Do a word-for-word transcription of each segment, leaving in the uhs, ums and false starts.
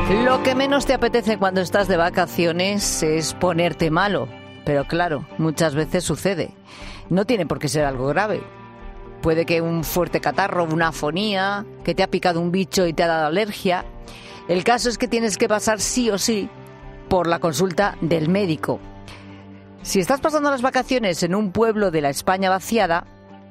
Lo que menos te apetece cuando estás de vacaciones es ponerte malo, pero claro, muchas veces sucede. No tiene por qué ser algo grave. Puede que un fuerte catarro, una afonía, que te ha picado un bicho y te ha dado alergia. El caso es que tienes que pasar sí o sí por la consulta del médico. Si estás pasando las vacaciones en un pueblo de la España vaciada,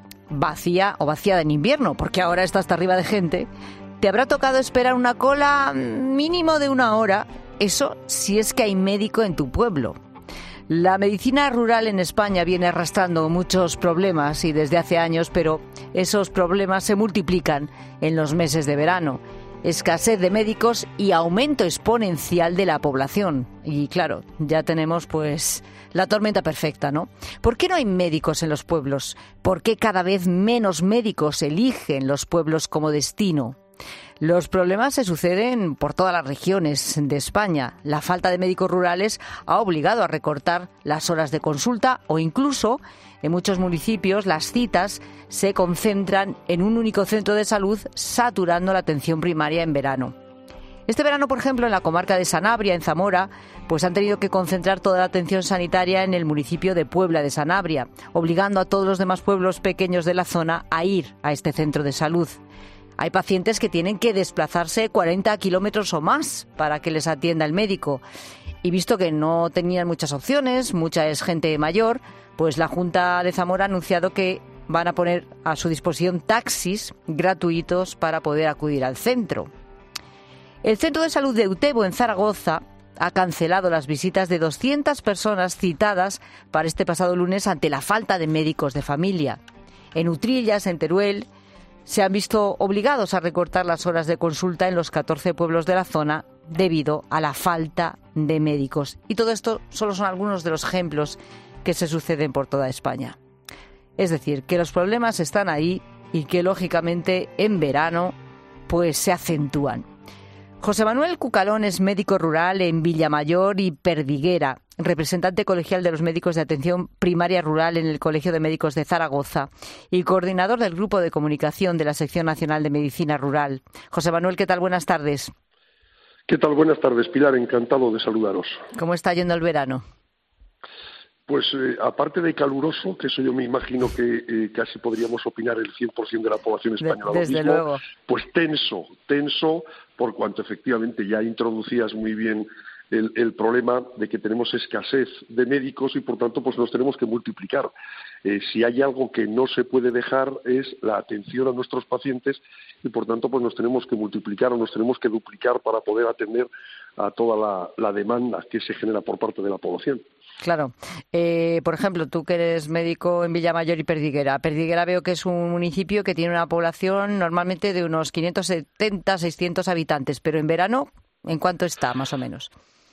vacía o vaciada en invierno, porque ahora está hasta arriba de gente, te habrá tocado esperar una cola mínimo de una hora, eso si es que hay médico en tu pueblo. La medicina rural en España viene arrastrando muchos problemas y desde hace años, pero esos problemas se multiplican en los meses de verano. Escasez de médicos y aumento exponencial de la población. Y claro, ya tenemos pues la tormenta perfecta, ¿no? ¿Por qué no hay médicos en los pueblos? ¿Por qué cada vez menos médicos eligen los pueblos como destino? Los problemas se suceden por todas las regiones de España. La falta de médicos rurales ha obligado a recortar las horas de consulta o incluso en muchos municipios las citas se concentran en un único centro de salud, saturando la atención primaria en verano. Este verano, por ejemplo, en la comarca de Sanabria, en Zamora, pues han tenido que concentrar toda la atención sanitaria en el municipio de Puebla de Sanabria, obligando a todos los demás pueblos pequeños de la zona a ir a este centro de salud. Hay pacientes que tienen que desplazarse cuarenta kilómetros o más para que les atienda el médico. Y visto que no tenían muchas opciones, mucha es gente mayor, pues la Junta de Zamora ha anunciado que van a poner a su disposición taxis gratuitos para poder acudir al centro. El Centro de Salud de Eutebo, en Zaragoza, ha cancelado las visitas de doscientas personas citadas para este pasado lunes ante la falta de médicos de familia. En Utrillas, en Teruel, se han visto obligados a recortar las horas de consulta en los catorce pueblos de la zona debido a la falta de médicos. Y todo esto solo son algunos de los ejemplos que se suceden por toda España. Es decir, que los problemas están ahí y que, lógicamente, en verano pues se acentúan. José Manuel Cucalón es médico rural en Villamayor y Perdiguera, representante colegial de los médicos de atención primaria rural en el Colegio de Médicos de Zaragoza y coordinador del Grupo de Comunicación de la Sección Nacional de Medicina Rural. José Manuel, ¿qué tal? Buenas tardes. ¿Qué tal? Buenas tardes, Pilar. Encantado de saludaros. ¿Cómo está yendo el verano? Pues eh, aparte de caluroso, que eso yo me imagino que eh, casi podríamos opinar el cien por ciento de la población española de, desde lo mismo, luego. Pues tenso, tenso, por cuanto efectivamente ya introducías muy bien el, el problema de que tenemos escasez de médicos y por tanto pues nos tenemos que multiplicar. Eh, si hay algo que no se puede dejar es la atención a nuestros pacientes y por tanto pues nos tenemos que multiplicar o nos tenemos que duplicar para poder atender a toda la, la demanda que se genera por parte de la población. Claro. Eh, por ejemplo, tú que eres médico en Villamayor y Perdiguera. Perdiguera veo que es un municipio que tiene una población normalmente de unos quinientos setenta, seiscientos habitantes, pero en verano, ¿en cuánto está más o menos?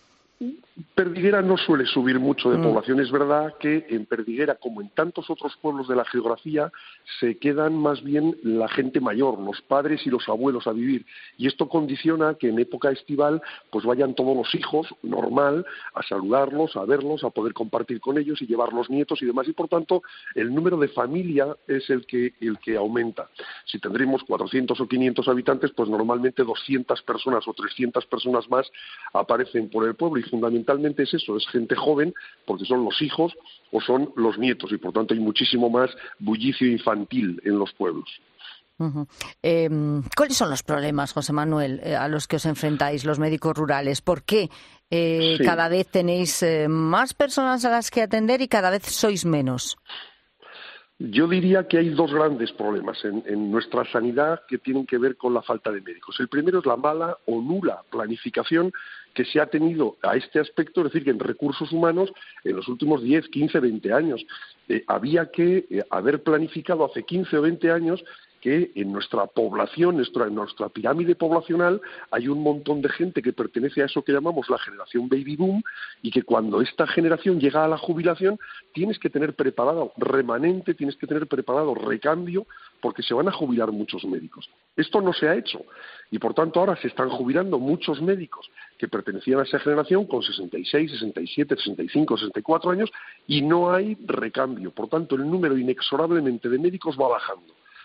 Perdiguera no suele subir mucho de Mm. población. Es verdad que en Perdiguera, como en tantos otros pueblos de la geografía, se quedan más bien la gente mayor, los padres y los abuelos a vivir. Y esto condiciona que en época estival pues vayan todos los hijos, normal, a saludarlos, a verlos, a poder compartir con ellos y llevar los nietos y demás. Y por tanto, el número de familia es el que, el que aumenta. Si tendremos cuatrocientos o quinientos habitantes, pues normalmente doscientas personas o trescientas personas más aparecen por el pueblo y fundamentalmente es eso, es gente joven porque son los hijos o son los nietos y por tanto hay muchísimo más bullicio infantil en los pueblos. Uh-huh. Eh, ¿Cuáles son los problemas, José Manuel, eh, a los que os enfrentáis los médicos rurales? ¿Por qué eh, sí. cada vez tenéis eh, más personas a las que atender y cada vez sois menos? Yo diría que hay dos grandes problemas en, en nuestra sanidad que tienen que ver con la falta de médicos. El primero es la mala o nula planificación que se ha tenido a este aspecto, es decir, que en recursos humanos en los últimos diez, quince, veinte años eh, había que eh, haber planificado hace quince o veinte años que en nuestra población, nuestra, en nuestra pirámide poblacional, hay un montón de gente que pertenece a eso que llamamos la generación baby boom y que cuando esta generación llega a la jubilación tienes que tener preparado remanente, tienes que tener preparado recambio porque se van a jubilar muchos médicos. Esto no se ha hecho y por tanto ahora se están jubilando muchos médicos que pertenecían a esa generación con sesenta y seis, sesenta y siete, sesenta y cinco, sesenta y cuatro años y no hay recambio. Por tanto, el número inexorablemente de médicos va bajando.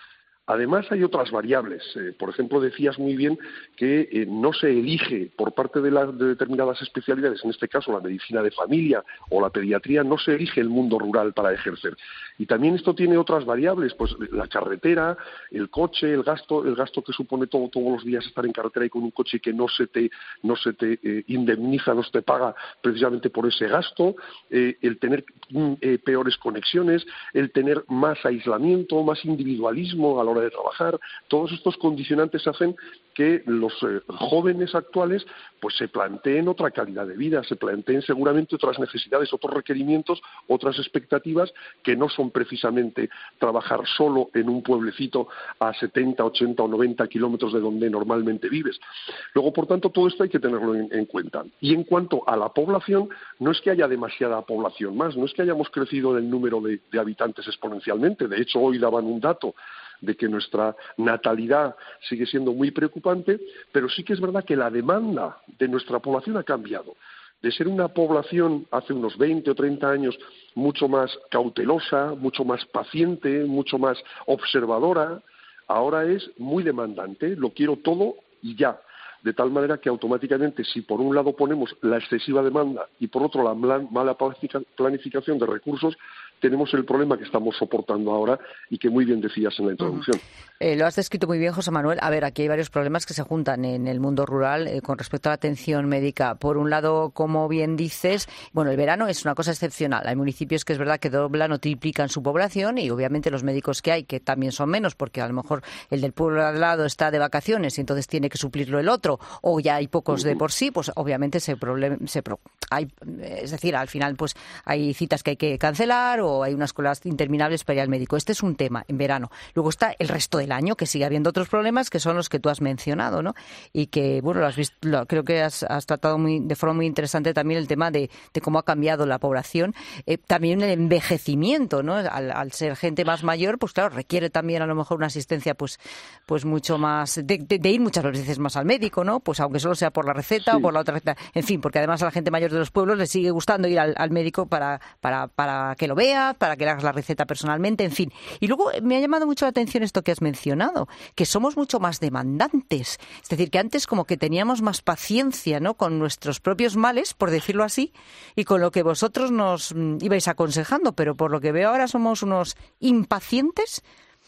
Además, hay otras variables. Eh, por ejemplo, decías muy bien que eh, no se elige por parte de, las, de determinadas especialidades, en este caso la medicina de familia o la pediatría, no se elige el mundo rural para ejercer. Y también esto tiene otras variables, pues la carretera, el coche, el gasto, el gasto que supone todo, todos los días estar en carretera y con un coche que no se te, no se te eh, indemniza, no se te paga precisamente por ese gasto, eh, el tener eh, peores conexiones, el tener más aislamiento, más individualismo a la hora de trabajar. Todos estos condicionantes hacen que los eh, jóvenes actuales pues se planteen otra calidad de vida, se planteen seguramente otras necesidades, otros requerimientos, otras expectativas que no son precisamente trabajar solo en un pueblecito a setenta, ochenta o noventa kilómetros de donde normalmente vives. Luego, por tanto, todo esto hay que tenerlo en, en cuenta. Y en cuanto a la población, no es que haya demasiada población más, no es que hayamos crecido en el número de, de habitantes exponencialmente. De hecho, hoy daban un dato de que nuestra natalidad sigue siendo muy preocupante, pero sí que es verdad que la demanda de nuestra población ha cambiado. De ser una población hace unos veinte o treinta años mucho más cautelosa, mucho más paciente, mucho más observadora, ahora es muy demandante, lo quiero todo y ya. De tal manera que automáticamente, si por un lado ponemos la excesiva demanda y por otro la mala planificación de recursos, tenemos el problema que estamos soportando ahora y que muy bien decías en la introducción. Uh-huh. Eh, lo has descrito muy bien, José Manuel. A ver, aquí hay varios problemas que se juntan en el mundo rural eh, con respecto a la atención médica. Por un lado, como bien dices, bueno, el verano es una cosa excepcional. Hay municipios que es verdad que doblan o triplican su población y obviamente los médicos que hay, que también son menos, porque a lo mejor el del pueblo al lado está de vacaciones y entonces tiene que suplirlo el otro, o ya hay pocos de por sí, pues obviamente se problem- se pro- hay, es decir, al final pues hay citas que hay que cancelar o hay unas colas interminables para ir al médico. Este es un tema en verano. Luego está el resto del año, que sigue habiendo otros problemas que son los que tú has mencionado, ¿no? Y que, bueno, lo has visto, lo, creo que has, has tratado muy, de forma muy interesante también el tema de, de cómo ha cambiado la población. Eh, también el envejecimiento, ¿no? Al, al ser gente más mayor, pues claro, requiere también a lo mejor una asistencia pues, pues mucho más, de, de, de ir muchas veces más al médico, ¿no? Pues aunque solo sea por la receta sí. o por la otra receta. En fin, porque además a la gente mayor de los pueblos les sigue gustando ir al, al médico para, para, para que lo vea, para que le hagas la receta personalmente, en fin. Y luego me ha llamado mucho la atención esto que has mencionado, que somos mucho más demandantes. Es decir, que antes como que teníamos más paciencia, ¿no?, con nuestros propios males, por decirlo así, y con lo que vosotros nos ibais aconsejando, pero por lo que veo ahora somos unos impacientes.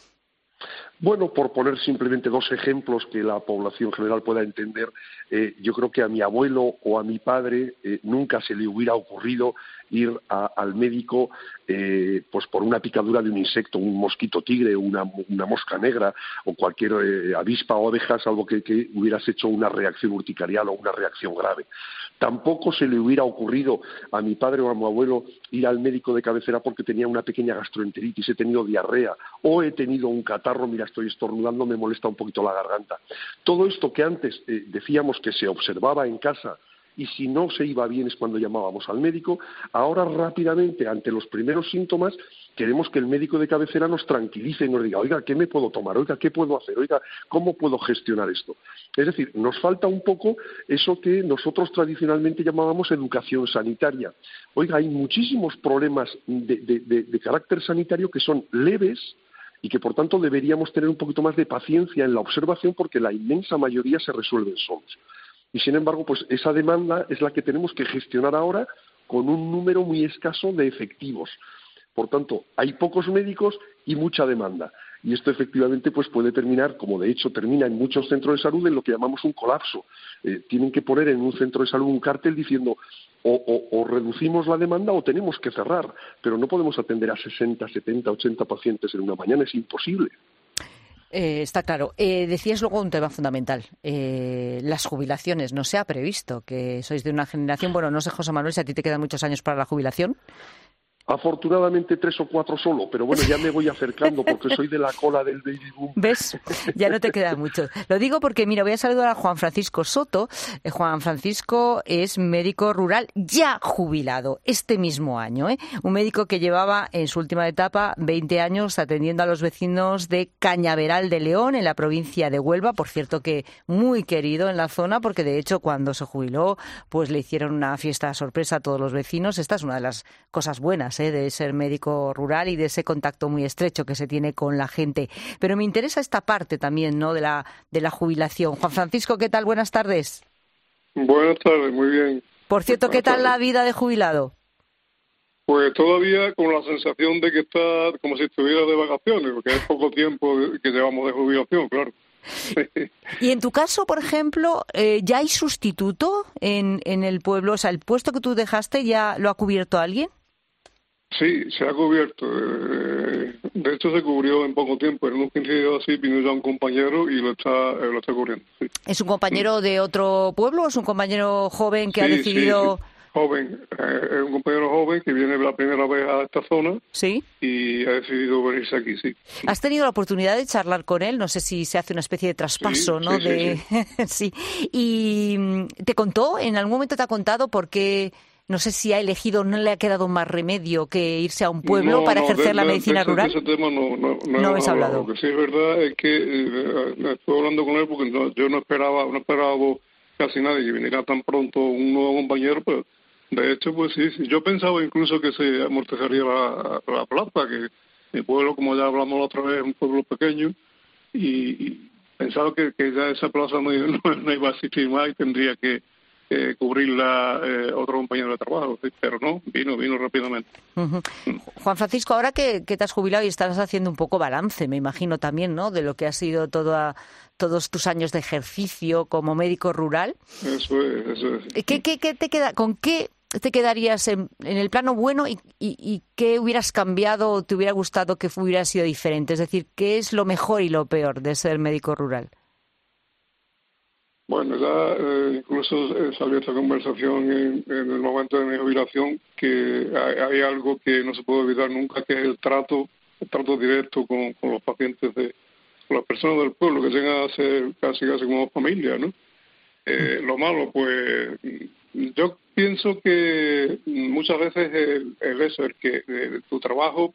Bueno, por poner simplemente dos ejemplos que la población general pueda entender, eh, yo creo que a mi abuelo o a mi padre eh, nunca se le hubiera ocurrido ir a, al médico eh, pues por una picadura de un insecto, un mosquito tigre, una, una mosca negra o cualquier eh, avispa o abeja, salvo que, que hubieras hecho una reacción urticarial o una reacción grave. Tampoco se le hubiera ocurrido a mi padre o a mi abuelo ir al médico de cabecera porque tenía una pequeña gastroenteritis, he tenido diarrea o he tenido un catarro, mira, estoy estornudando, me molesta un poquito la garganta. Todo esto que antes eh, decíamos que se observaba en casa y si no se iba bien es cuando llamábamos al médico, ahora rápidamente, ante los primeros síntomas, queremos que el médico de cabecera nos tranquilice y nos diga, oiga, ¿qué me puedo tomar? Oiga, ¿qué puedo hacer? Oiga, ¿cómo puedo gestionar esto? Es decir, nos falta un poco eso que nosotros tradicionalmente llamábamos educación sanitaria. Oiga, hay muchísimos problemas de, de, de, de carácter sanitario que son leves y que, por tanto, deberíamos tener un poquito más de paciencia en la observación porque la inmensa mayoría se resuelven solos. Y, sin embargo, pues esa demanda es la que tenemos que gestionar ahora con un número muy escaso de efectivos. Por tanto, hay pocos médicos y mucha demanda. Y esto efectivamente pues puede terminar, como de hecho termina en muchos centros de salud, en lo que llamamos un colapso. Eh, tienen que poner en un centro de salud un cartel diciendo o, o, o reducimos la demanda o tenemos que cerrar. Pero no podemos atender a sesenta, setenta, ochenta pacientes en una mañana, es imposible. Eh, está claro. Eh, decías luego un tema fundamental, eh, las jubilaciones. No se ha previsto que sois de una generación, bueno, no sé, José Manuel, si a ti te quedan muchos años para la jubilación. Afortunadamente tres o cuatro solo, pero bueno, ya me voy acercando porque soy de la cola del baby boom. ¿Ves? Ya no te queda mucho. Lo digo porque, mira, voy a saludar a Juan Francisco Soto. Eh, Juan Francisco es médico rural ya jubilado este mismo año, ¿eh? Un médico que llevaba en su última etapa veinte años atendiendo a los vecinos de Cañaveral de León, en la provincia de Huelva. Por cierto que muy querido en la zona porque, de hecho, cuando se jubiló, pues le hicieron una fiesta sorpresa a todos los vecinos. Esta es una de las cosas buenas ventajas ¿eh? de ser médico rural y de ese contacto muy estrecho que se tiene con la gente. Pero me interesa esta parte también, ¿no?, de la, de la jubilación. Juan Francisco, ¿qué tal? Buenas tardes. Buenas tardes, muy bien. Por cierto, Buenas ¿qué tal tardes. la vida de jubilado? Pues todavía con la sensación de que está como si estuviera de vacaciones, porque es poco tiempo que llevamos de jubilación, claro. Y en tu caso, por ejemplo, eh, ¿ya hay sustituto en, en el pueblo? O sea, ¿el puesto que tú dejaste ya lo ha cubierto alguien? Sí, se ha cubierto. De hecho, se cubrió en poco tiempo. En unos quince días así vino ya un compañero y lo está, lo está cubriendo. Sí. ¿Es un compañero de otro pueblo o es un compañero joven que sí, ha decidido...? Sí, sí. Joven, eh, es un compañero joven que viene la primera vez a esta zona. Sí. Y ha decidido venirse aquí, sí. ¿Has tenido la oportunidad de charlar con él? No sé si se hace una especie de traspaso, sí, ¿no? Sí, de... sí, sí. ¿Y te contó? ¿En algún momento te ha contado por qué, no sé si ha elegido, no le ha quedado más remedio que irse a un pueblo no, para no, ejercer de, la de, medicina de ese, rural? De ese tema no, no, no, no hemos habéis hablado. Lo que sí es verdad es que eh, estoy hablando con él porque no, yo no esperaba, no esperaba casi nadie que viniera tan pronto un nuevo compañero, pero de hecho, pues sí, sí. Yo pensaba incluso que se amortizaría la, la plaza, que mi pueblo, como ya hablamos la otra vez, es un pueblo pequeño, y, y pensaba que, que ya esa plaza no, no, no iba a existir más y tendría que eh, cubrirla eh, otro compañero de trabajo, ¿sí? Pero no, vino, vino rápidamente. Uh-huh. Juan Francisco, ahora que, que te has jubilado y estás haciendo un poco balance, me imagino también, ¿no?, de lo que ha sido toda, todos tus años de ejercicio como médico rural. Eso es, eso es. ¿Qué, qué, qué te queda, con qué te quedarías en, en el plano bueno y, y, y qué hubieras cambiado o te hubiera gustado que hubiera sido diferente? Es decir, ¿qué es lo mejor y lo peor de ser médico rural? Bueno, ya eh, incluso eh, salió esta conversación en, en el momento de mi jubilación, que hay, hay algo que no se puede olvidar nunca, que es el trato, el trato directo con, con los pacientes, de con las personas del pueblo, que llegan a ser casi casi como familia, ¿no? Eh, lo malo, pues yo pienso que muchas veces el, el eso, el que el, tu trabajo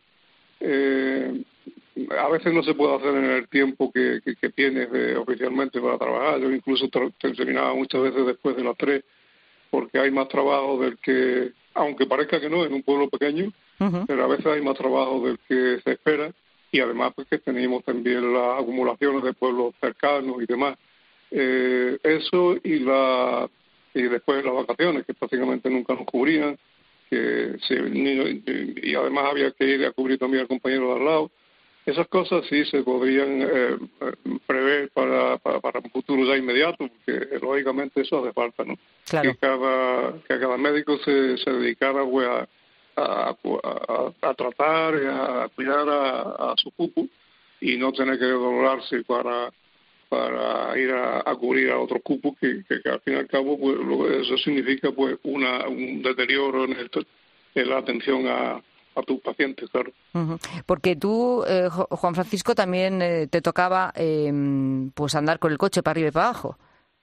eh, a veces no se puede hacer en el tiempo que, que, que tienes de, oficialmente para trabajar. Yo incluso ter, terminaba muchas veces después de las tres, porque hay más trabajo del que, aunque parezca que no, en un pueblo pequeño, uh-huh. pero a veces hay más trabajo del que se espera, y además pues que tenemos también las acumulaciones de pueblos cercanos y demás. Eh, eso y la y después las vacaciones, que prácticamente nunca nos cubrían, que se, y, y además había que ir a cubrir también al compañero de al lado. Esas cosas sí se podrían eh, prever para, para, para un futuro ya inmediato, porque lógicamente eso hace falta, ¿no? Claro. Que cada, que cada médico se, se dedicara pues, a, a, a, a tratar, a cuidar a, a su cupo y no tener que doblarse para para ir a, a cubrir a otros cupos que, que, que al fin y al cabo pues lo, eso significa pues una un deterioro en, el, en la atención a, a tus pacientes, claro. Uh-huh. Porque tú, eh, Juan Francisco, también eh, te tocaba eh, pues andar con el coche para arriba y para abajo.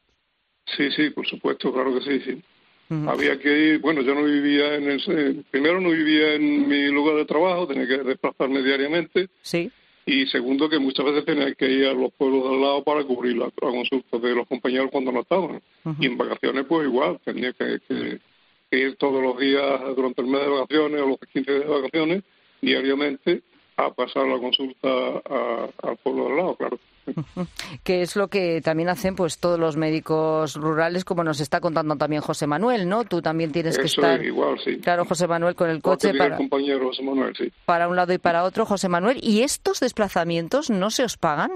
Sí, sí, por supuesto, claro que sí, sí. Uh-huh. Había que ir, bueno, yo no vivía en el, primero no vivía en mi lugar de trabajo, tenía que desplazarme diariamente. Sí. Y segundo, que muchas veces tenía que ir a los pueblos de al lado para cubrir la, la consulta de los compañeros cuando no estaban. Uh-huh. Y en vacaciones, pues igual, tenía que, que, que ir todos los días durante el mes de vacaciones o los quince días de vacaciones, diariamente, a pasar la consulta a, al pueblo de al lado, claro. Uh-huh. Que es lo que también hacen pues todos los médicos rurales, como nos está contando también José Manuel, ¿no? Tú también tienes Eso que estar... Es igual, sí. Claro, José Manuel, con el coche para... El compañero José Manuel, sí. Para un lado y para otro, José Manuel. ¿Y estos desplazamientos no se os pagan?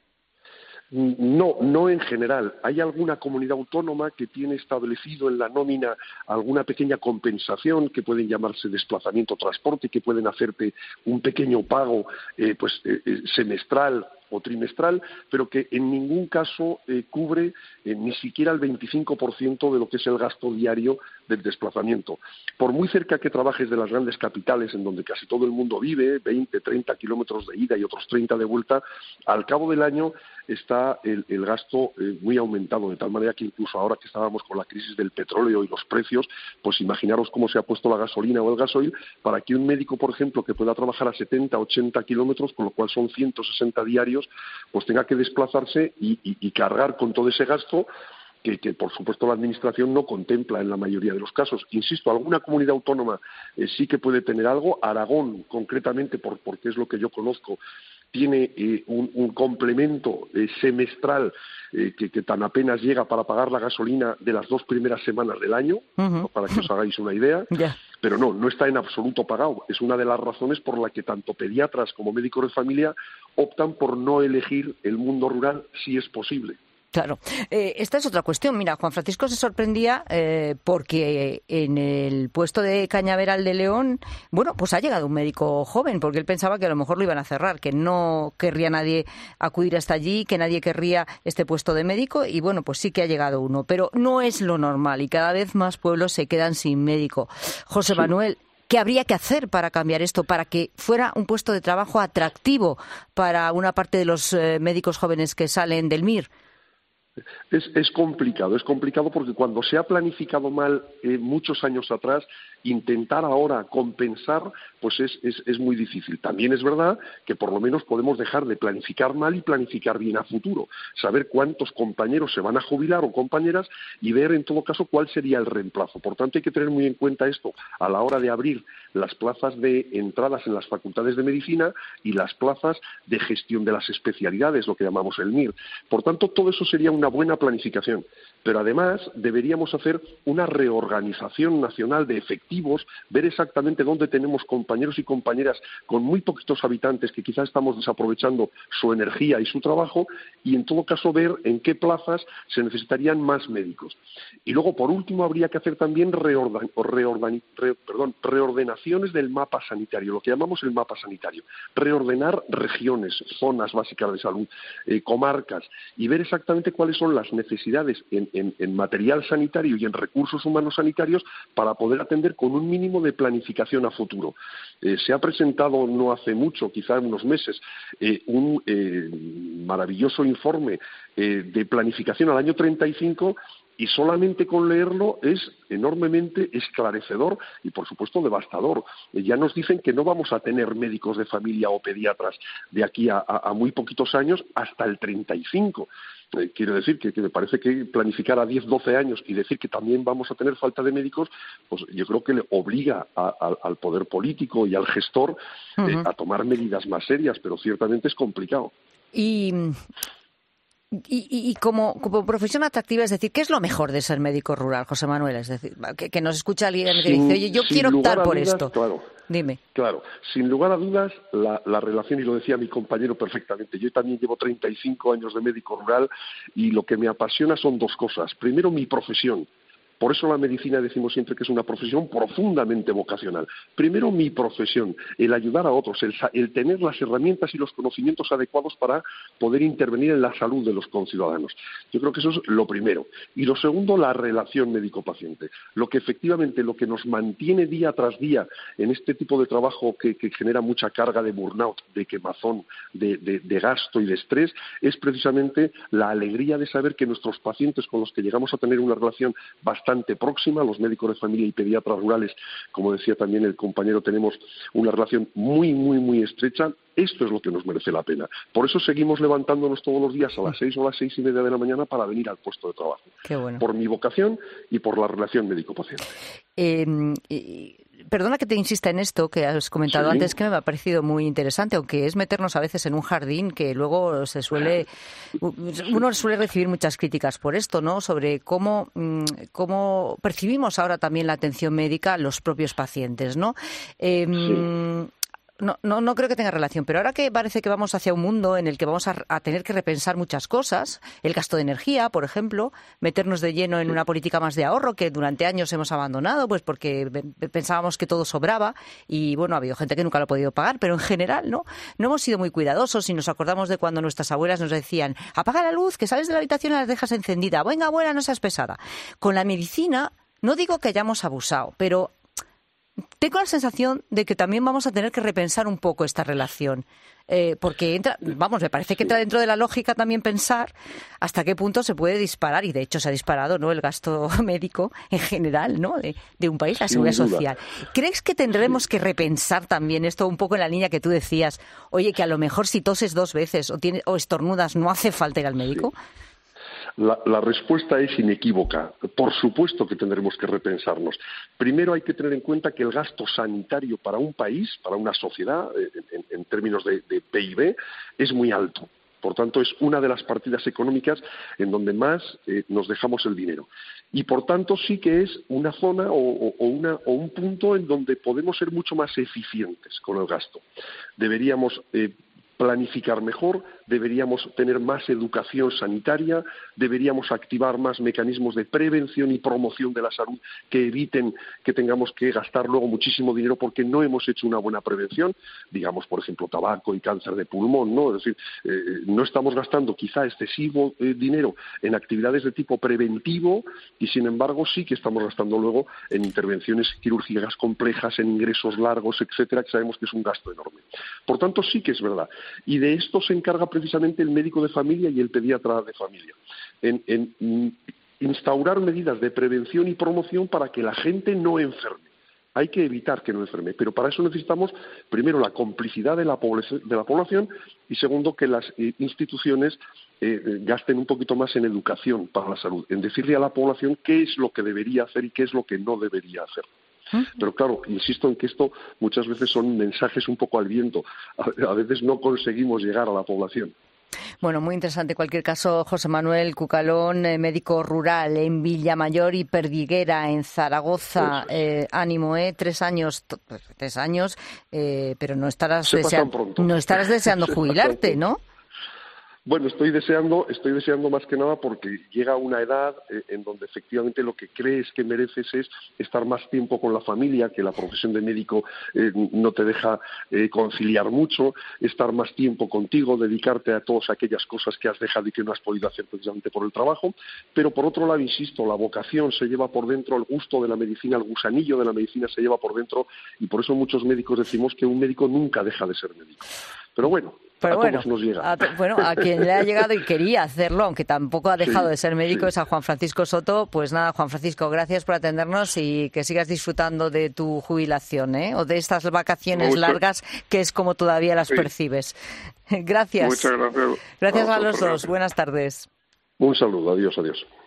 No, no en general. Hay alguna comunidad autónoma que tiene establecido en la nómina alguna pequeña compensación que pueden llamarse desplazamiento transporte, que pueden hacerte un pequeño pago eh, pues eh, semestral o trimestral, pero que en ningún caso eh, cubre eh, ni siquiera el veinticinco por ciento de lo que es el gasto diario del desplazamiento. Por muy cerca que trabajes de las grandes capitales, en donde casi todo el mundo vive, veinte, treinta kilómetros de ida y otros treinta de vuelta, al cabo del año está el, el gasto eh, muy aumentado, de tal manera que incluso ahora que estábamos con la crisis del petróleo y los precios, pues imaginaros cómo se ha puesto la gasolina o el gasoil, para que un médico, por ejemplo, que pueda trabajar a setenta, ochenta kilómetros, con lo cual son ciento sesenta diarios, pues tenga que desplazarse y, y, y cargar con todo ese gasto que, que por supuesto la Administración no contempla en la mayoría de los casos. Insisto, alguna comunidad autónoma eh, sí que puede tener algo. Aragón, concretamente, por, porque es lo que yo conozco, tiene eh, un, un complemento eh, semestral eh, que, que tan apenas llega para pagar la gasolina de las dos primeras semanas del año, uh-huh. ¿no? Para que os hagáis una idea. Yeah. Pero no, no está en absoluto pagado. Es una de las razones por la que tanto pediatras como médicos de familia optan por no elegir el mundo rural si es posible. Claro. Eh, esta es otra cuestión. Mira, Juan Francisco se sorprendía eh, porque en el puesto de Cañaveral de León, bueno, pues ha llegado un médico joven, porque él pensaba que a lo mejor lo iban a cerrar, que no querría nadie acudir hasta allí, que nadie querría este puesto de médico, y bueno, pues sí que ha llegado uno, pero no es lo normal y cada vez más pueblos se quedan sin médico. José Manuel, ¿qué habría que hacer para cambiar esto, para que fuera un puesto de trabajo atractivo para una parte de los eh, médicos jóvenes que salen del M I R? Es, es complicado, es complicado porque cuando se ha planificado mal eh, muchos años atrás, intentar ahora compensar, pues es, es, es muy difícil. También es verdad que por lo menos podemos dejar de planificar mal y planificar bien a futuro, saber cuántos compañeros se van a jubilar o compañeras y ver en todo caso cuál sería el reemplazo. Por tanto, hay que tener muy en cuenta esto a la hora de abrir las plazas de entradas en las facultades de medicina y las plazas de gestión de las especialidades, lo que llamamos el M I R. Por tanto, todo eso sería una buena planificación. Pero además deberíamos hacer una reorganización nacional de efectivos, ver exactamente dónde tenemos compañeros y compañeras con muy poquitos habitantes que quizás estamos desaprovechando su energía y su trabajo, y en todo caso ver en qué plazas se necesitarían más médicos. Y luego, por último, habría que hacer también reordan, reordan, re, perdón, reordenaciones del mapa sanitario, lo que llamamos el mapa sanitario. Reordenar regiones, zonas básicas de salud, eh, comarcas, y ver exactamente cuáles son las necesidades en En, en material sanitario y en recursos humanos sanitarios para poder atender con un mínimo de planificación a futuro. Eh, se ha presentado no hace mucho, quizá unos meses, eh, un eh, maravilloso informe eh, de planificación al año treinta y cinco, y solamente con leerlo es enormemente esclarecedor y, por supuesto, devastador. Eh, ya nos dicen que no vamos a tener médicos de familia o pediatras de aquí a, a, a muy poquitos años hasta el treinta y cinco. Eh, quiero decir que, que me parece que planificar a diez, doce años y decir que también vamos a tener falta de médicos, pues yo creo que le obliga a, a, al poder político y al gestor uh-huh. eh, a tomar medidas más serias, pero ciertamente es complicado. Y... Y, y, y como, como profesión atractiva, es decir, ¿qué es lo mejor de ser médico rural, José Manuel? Es decir, que, que nos escucha alguien que sin, dice, oye, yo quiero optar por dudas, esto. Claro, Dime. Claro, sin lugar a dudas, la, la relación, y lo decía mi compañero perfectamente, yo también llevo treinta y cinco años de médico rural y lo que me apasiona son dos cosas. Primero, mi profesión. Por eso la medicina decimos siempre que es una profesión profundamente vocacional. Primero, mi profesión, el ayudar a otros, el, el tener las herramientas y los conocimientos adecuados para poder intervenir en la salud de los conciudadanos. Yo creo que eso es lo primero. Y lo segundo, la relación médico-paciente. Lo que efectivamente, lo que nos mantiene día tras día en este tipo de trabajo que, que genera mucha carga de burnout, de quemazón, de, de, de gasto y de estrés, es precisamente la alegría de saber que nuestros pacientes con los que llegamos a tener una relación bastante próxima, los médicos de familia y pediatras rurales, como decía también el compañero, tenemos una relación muy, muy, muy estrecha. Esto es lo que nos merece la pena. Por eso seguimos levantándonos todos los días a las seis o a las seis y media de la mañana para venir al puesto de trabajo. Qué bueno. Por mi vocación y por la relación médico-paciente. Eh, eh, perdona que te insista en esto que has comentado sí. antes, que me ha parecido muy interesante, aunque es meternos a veces en un jardín que luego se suele... Uno suele recibir muchas críticas por esto, ¿no? Sobre cómo, cómo percibimos ahora también la atención médica los propios pacientes, ¿no? Eh, sí. No, no, no creo que tenga relación, pero ahora que parece que vamos hacia un mundo en el que vamos a, a tener que repensar muchas cosas, el gasto de energía, por ejemplo, meternos de lleno en una política más de ahorro que durante años hemos abandonado, pues porque pensábamos que todo sobraba y, bueno, ha habido gente que nunca lo ha podido pagar, pero en general, ¿no? No hemos sido muy cuidadosos y nos acordamos de cuando nuestras abuelas nos decían, apaga la luz, que sales de la habitación y la dejas encendida, venga, abuela, no seas pesada. Con la medicina, no digo que hayamos abusado, pero... tengo la sensación de que también vamos a tener que repensar un poco esta relación, eh, porque entra, vamos, me parece que entra dentro de la lógica también pensar hasta qué punto se puede disparar, y de hecho se ha disparado, ¿no?, el gasto médico en general, ¿no?, de, de un país, la seguridad social. ¿Crees que tendremos que repensar también esto un poco en la línea que tú decías, oye, que a lo mejor si toses dos veces o, tiene, o estornudas no hace falta ir al médico? Sí. La, la respuesta es inequívoca. Por supuesto que tendremos que repensarnos. Primero hay que tener en cuenta que el gasto sanitario para un país, para una sociedad, en, en términos de, de P I B, es muy alto. Por tanto, es una de las partidas económicas en donde más eh, nos dejamos el dinero. Y, por tanto, sí que es una zona o, o, una, o un punto en donde podemos ser mucho más eficientes con el gasto. Deberíamos eh, planificar mejor, deberíamos tener más educación sanitaria, deberíamos activar más mecanismos de prevención y promoción de la salud que eviten que tengamos que gastar luego muchísimo dinero porque no hemos hecho una buena prevención, digamos, por ejemplo, tabaco y cáncer de pulmón, ¿no? Es decir, eh, no estamos gastando quizá excesivo eh, dinero en actividades de tipo preventivo y, sin embargo, sí que estamos gastando luego en intervenciones quirúrgicas complejas, en ingresos largos, etcétera, que sabemos que es un gasto enorme. Por tanto, sí que es verdad. Y de esto se encarga precisamente el médico de familia y el pediatra de familia, en, en instaurar medidas de prevención y promoción para que la gente no enferme. Hay que evitar que no enferme, pero para eso necesitamos, primero, la complicidad de la población, de la población y, segundo, que las eh, instituciones eh, gasten un poquito más en educación para la salud, en decirle a la población qué es lo que debería hacer y qué es lo que no debería hacer. Pero claro, insisto en que esto muchas veces son mensajes un poco al viento. A, a veces no conseguimos llegar a la población. Bueno, muy interesante. En cualquier caso, José Manuel Cucalón, eh, médico rural en Villamayor y Perdiguera, en Zaragoza. Pues, eh, ánimo, ¿eh? Tres años, tres años, eh, pero no estarás, desea- no estarás deseando jubilarte, ¿no? Bueno, estoy deseando, estoy deseando más que nada porque llega una edad eh, en donde efectivamente lo que crees que mereces es estar más tiempo con la familia, que la profesión de médico eh, no te deja eh, conciliar mucho, estar más tiempo contigo, dedicarte a todas aquellas cosas que has dejado y que no has podido hacer precisamente por el trabajo, pero por otro lado, insisto, la vocación se lleva por dentro, el gusto de la medicina, el gusanillo de la medicina se lleva por dentro y por eso muchos médicos decimos que un médico nunca deja de ser médico. Pero bueno, Pero a bueno, todos nos llega. A, bueno, a quien le ha llegado y quería hacerlo, aunque tampoco ha dejado sí, de ser médico, sí. Es a Juan Francisco Soto. Pues nada, Juan Francisco, gracias por atendernos y que sigas disfrutando de tu jubilación, ¿eh? O de estas vacaciones Mucho. largas, que es como todavía las sí. percibes. Gracias. Muchas gracias. Gracias a los dos. Gracias. Buenas tardes. Un saludo. Adiós, adiós.